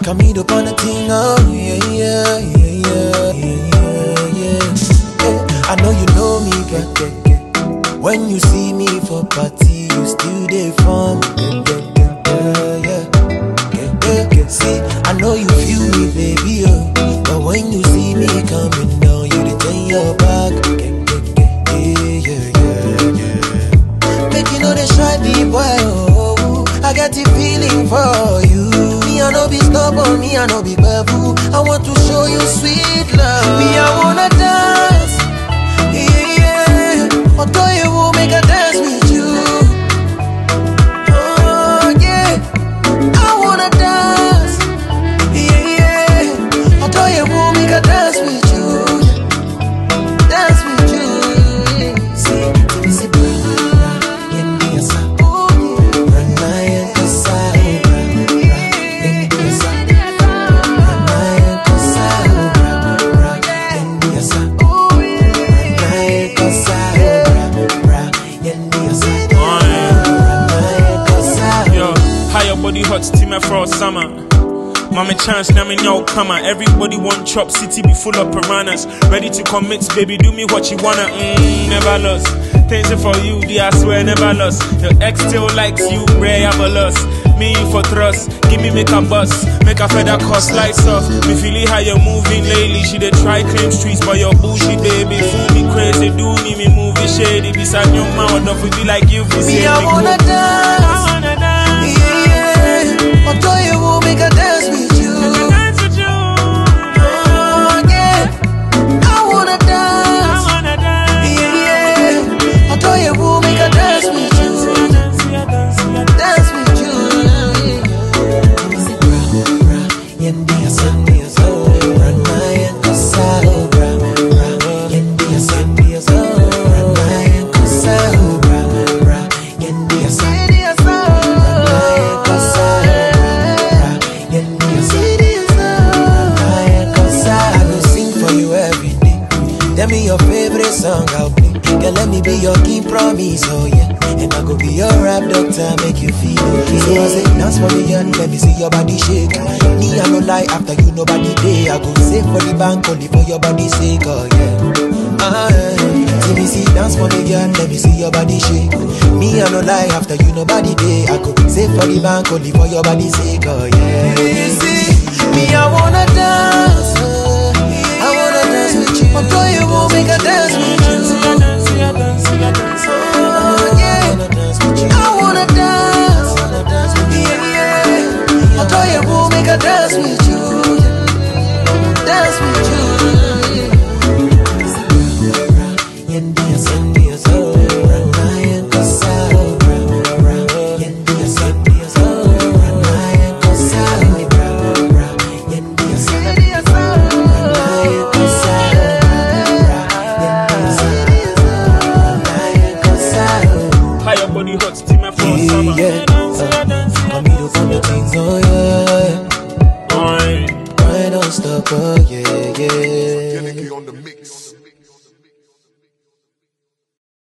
Come upon the thing, oh yeah. I know you know me, girl. When you see me for party, you still there for me, See, I know you feel me, baby, oh. But when you see me coming down, you return your back, Make you know they try me, boy, oh. I got the feeling for you. Me, I know be stubborn, me, I know be babu. I want to show you sweet love. Me, I wanna dance, although you will make a dance with you. Oh, yeah, I wanna dance, although you will make a dance with you. Dance with you. See, body hot steam for all summer. Mama chance, now me no come. Everybody want chop, city be full of piranhas. Ready to commit, baby, do me what you wanna. Never lost. Things for you, I swear never lost. Your ex still likes you, rare have a loss. Me for trust, give me make a bus, make a feather cost lights off. Me feeling how you're moving lately. She dey try claim streets, but your bullshit, baby, fool me crazy, do me movie shady. Beside your mouth, don't feel like you feel me. I wanna dance, although you will make a dance with you. Oh, yeah, I wanna dance, although you will make a dance with you. Dance with you. Tell me your favorite song, I'll play. Girl, let me be your key promise, oh yeah. And I go be your rap doctor, make you feel okay. So I say, dance for me, and let me see your body shake. Me, I no lie, after you nobody day. I go save for the bank, only for your body sake, oh yeah. See me see, dance for me, girl, let me see your body shake. Me, I no lie, after you nobody day. I go save for the bank, only for your body sake, oh yeah. You see, me, I wanna dance. I wanna dance with you. Although you won't make a dance with you. Oh, yeah. I wanna dance. Yeah. Although you won't make a dance with you. Dance with you. Body hot steam for all summer. Come here, do some things, oh yeah.